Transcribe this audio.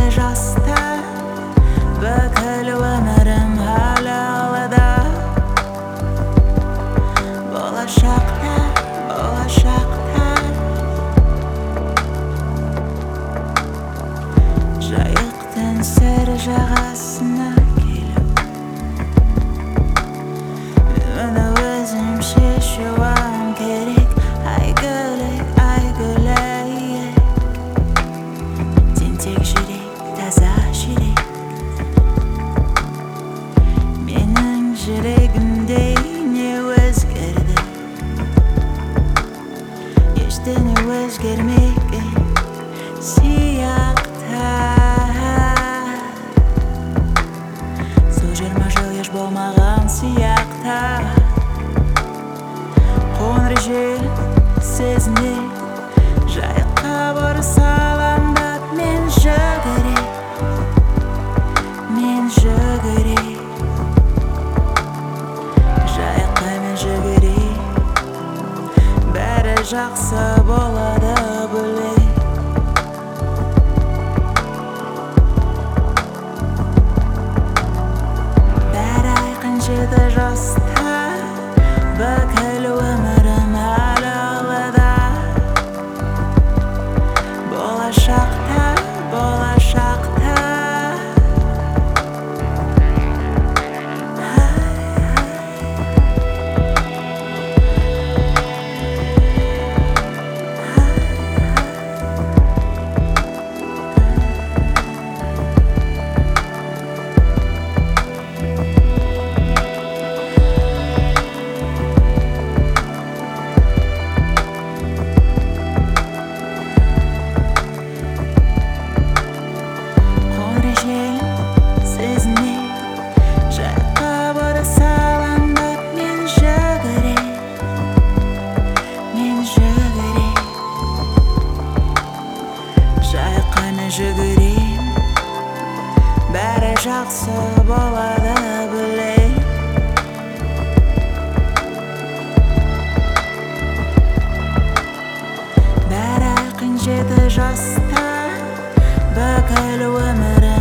жаста, бүкіл өмірім халалыда. Болашақта, болашақта жайықтың сір жағасына келіп, оны өзім шешуім керек. Айгілік, айгілік, тентек жүрек, таза жүрек. Менің жүрегімде не өзгерді? Ештеңе өзгермеген сияқты. Сол 20 жыл еш болмаған сияқты. Қоңыр жел сезіне жайыққа бұрыс алаңдап, мен жүгірем, мен жүгірем. Жайыққа мен жүгірем, бәрі жақсы болады білем. Бәрі айқын 7 жаста, бүкіл өмірім халалыда. Болашақта, болашақта жүгірем, бәрі жақсы болады білем. Бәрі айқын 7 жаста, бүкіл өмірім